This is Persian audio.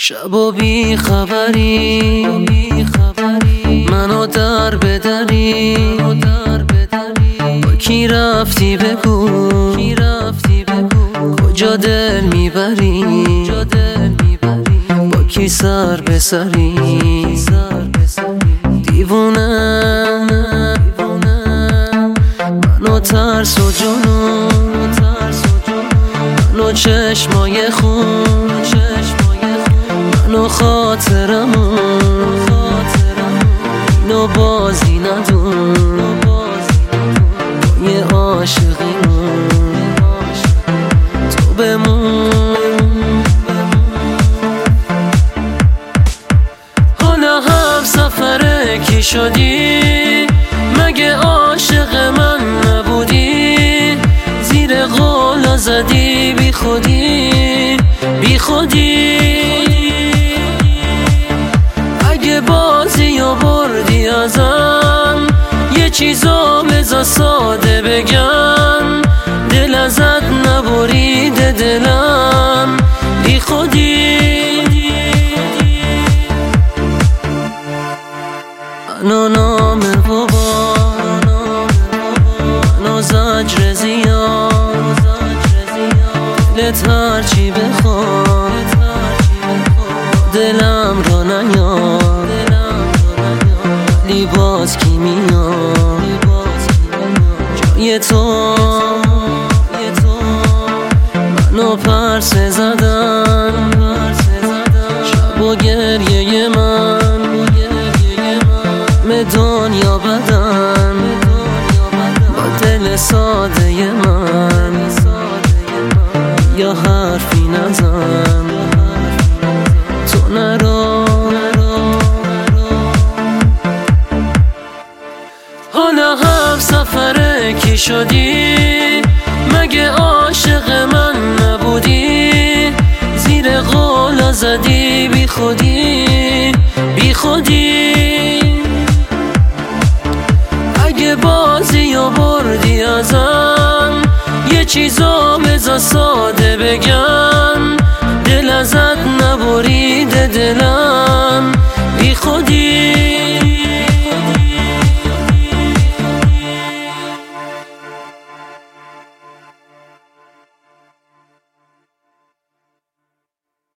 شب و بی خبری منو در بدری با کی رفتی بگو کجا دل میبری با کی سر به سری دیوونه منو ترس و جنون منو چشمای خون منو خاطرمون اینو بازی ندون یه عاشقیمون تو بمون. حالا هم سفره کی شدی؟ مگه عاشق من نبودی؟ زیر قولا زدی بی خودی اگه بازی و بردی ازم یه چیزا بذار ساده بگم دل ازت نبریده دلم بی خودی منو نام بابا منو زجر زیاد دلت هرچی بخواد دلم رو نیاد ولی باز کی میاد جای تو منو پرسه زدن شب و گریه من دنیا بدن با دل ساده من یا حرفی نزن تو نرو. حالا هم سفره کی شدی؟ مگه عاشق من نبودی؟ زیر قولا زدی بی خودی اگه بازی و بردی ازم یه چیزا بذار ساده بگم دل ازت نبریده دلم بی خودی